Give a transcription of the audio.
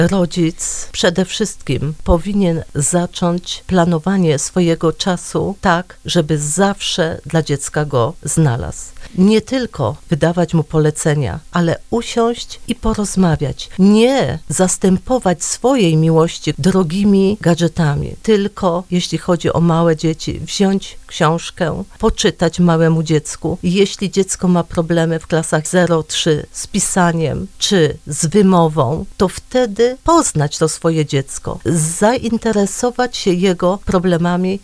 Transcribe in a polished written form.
rodzic przede wszystkim powinien zacząć planowanie swojego czasu tak, żeby zawsze dla dziecka go znalazł. Nie tylko wydawać mu polecenia, ale usiąść i porozmawiać. Nie zastępować swojej miłości drogimi gadżetami, tylko jeśli chodzi o małe dzieci, wziąć książkę, poczytać małemu dziecku. Jeśli dziecko ma problemy w klasach 0-3 z pisaniem czy z wymową, to wtedy poznać to swoje dziecko, zainteresować się jego problemami